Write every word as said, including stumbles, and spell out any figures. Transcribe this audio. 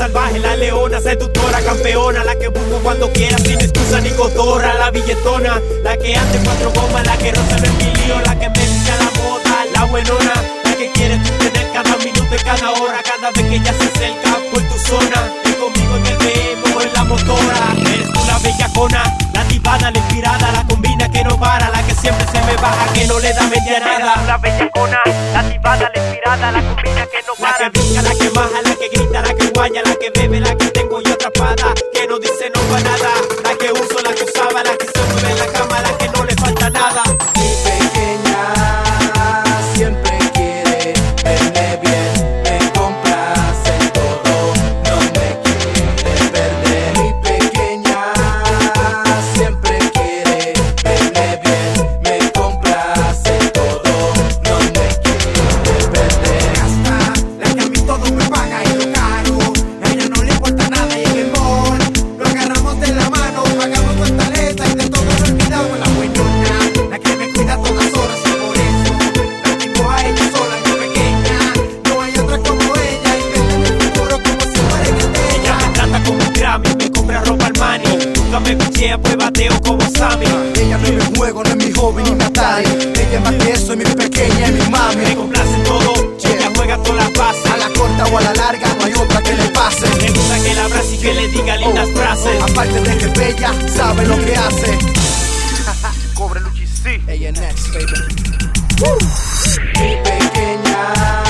salvaje, la leona, seductora, campeona, la que busco cuando quiera, sin excusa ni cotorra, la billetona, la que hace cuatro gomas, la que roza en mi lío, la que me echa la moda, la buenona, la que quiere tú tener cada minuto y cada hora, cada vez que ella se acerca por tu zona, y conmigo en el B M o en la motora. Eres tú la bellacona, la tibada, la inspirada, la combina que no para, la que siempre se me baja, que no le da media nada. Eres tú la bellacona, la tibada, la inspirada, la combina que no para, la que brinca, la que baja, la que grita, la que guaya, la que bebe, la que tengo yo atrapada, que no dice no para nada, la que uso, la que usaba, la que se mueve en la cama, la que no le falta nada. Mi pequeña siempre quiere verme bien, me complace en todo, no me quiere perder. Mi pequeña siempre quiere verme bien, me complace en todo, no me quiere perder. Hasta la que a mí todo me paga y lo caro, a ella no le importa nada y en el mall lo agarramos de la mano, pagamos fortaleza y de todo nos olvidamos. La buenona, la que me cuida a todas horas y por eso la tengo a ella sola, mi pequeña. No hay otra como ella y vende mi futuro como si fuera en el de Ella me trata como un Grammy, me compra ropa Armani, nunca me pichea, pues bateo como Sammy. Ella no es mi juego, no es mi hobby ni mi Atari. Ella es más que eso, es mi pequeña, es mi Me mami. complace en todo, ella juega todas las bases. A la corta o a la larga no hay otra que le pase. Me gusta que la abrace y que le diga lindas frases. Aparte de que es bella, sabe lo que hace. Cobre Luchi, sí. Ella es next, baby. Mi pequeña